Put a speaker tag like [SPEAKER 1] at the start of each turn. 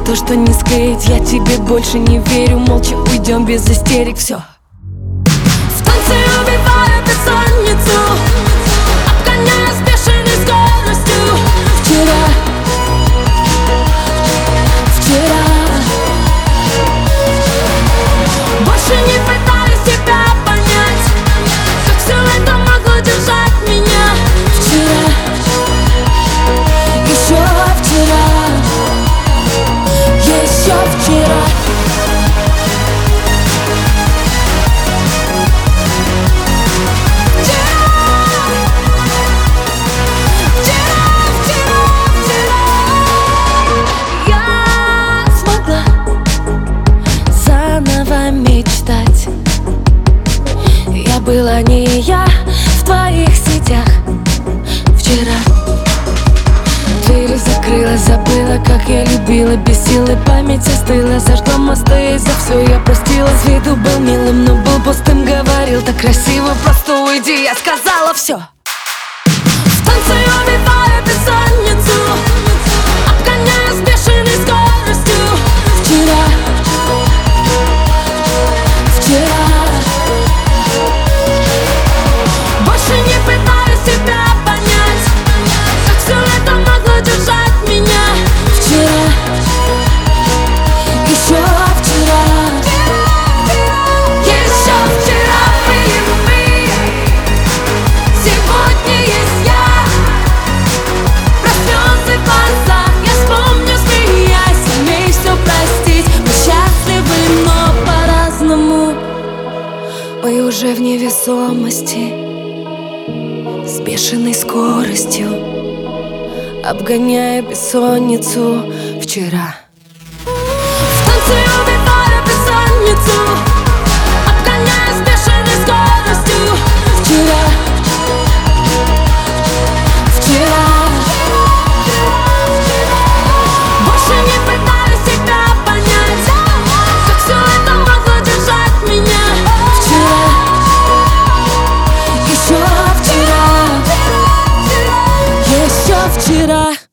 [SPEAKER 1] то, что не склеить. Я тебе больше не верю, молча уйдем без истерик. Все. В танце убиваю бессонницу, обгоняя с бешеной скоростью. Вчера больше не пытаюсь тебя понять, как все это могло держать меня. Вчера, еще вчера, еще вчера. Мечтать. Я была не я в твоих сетях. Вчера двери закрыла, забыла, как я любила. Без силы память остыла, сожгла мосты, и за все я простила. С виду был милым, но был пустым. Говорил так красиво, просто уйди, я сказала все. В танце убиваю бессонницу, обгоняя с бешеной скоростью. Вчера больше не пытаюсь тебя понять, как все это могло держать меня. Вчера, еще вчера, еще вчера были мы. Сегодня есть я. Про слезы в глазах я вспомню, смеясь. Умей все простить, мы счастливы, но по-разному. Мы уже в невесомости, с бешеной скоростью, обгоняя бессонницу. Вчера в танце убиваю бессонницу, обгоняя с бешеной скоростью. Вчера больше не пытаюсь тебя понять, как все это могло держать меня. Еще вчера.